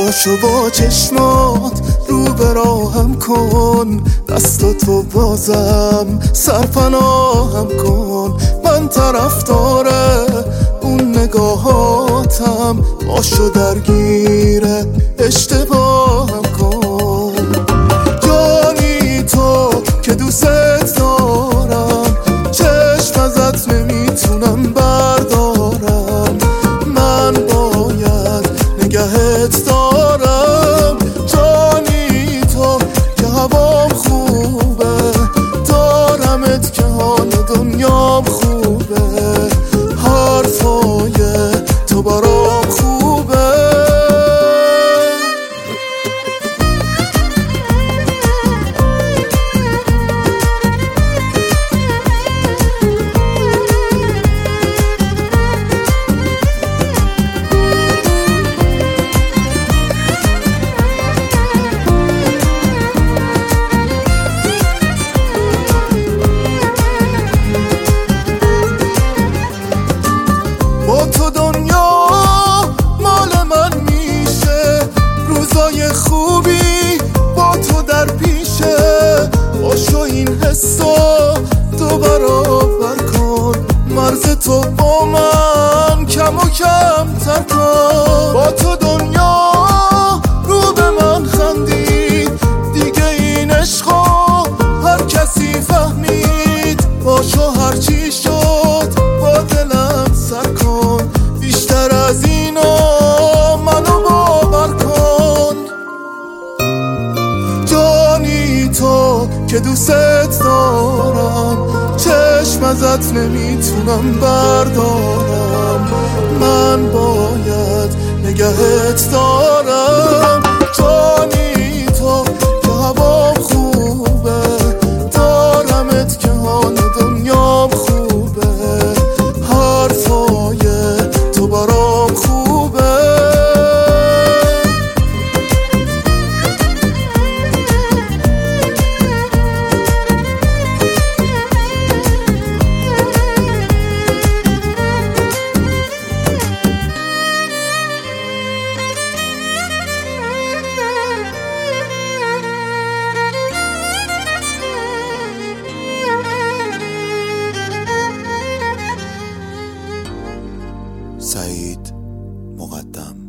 پاشو با چشمات رو به راهم کن، دستاتو بازم سرپناهم کن. من طرفدار اون نگاهاتم، پاشو درگیر اشتباهم کن. جانی تو که دوست دارم، چشم ازت نمیتونم بردارم. من باید نگهت دارم. جانی تو که هوام خوبه، دارمت که حال دنیام خوبه. حرفای تو برام خوبه. با تو دنیا مال من میشه، روزای خوبی با تو در پیشه. باشو این حسا تو برابر کن، مرز تو با من کم و کم تر کن. با تو دنیا رو به من خندید، دیگه این عشقا هر کسی فهمید. باشو هرچی شد با دلم سر کن، بیشتر از اینا منو باور کن. جانی تو که دوست دارم، چشم ازت نمیتونم بردارم. من باید نگهت دارم. جانی تو که هوام خوبه، دارمت که حال دنیام خوبه. حرفای تو برام خوبه. سعید مقدم.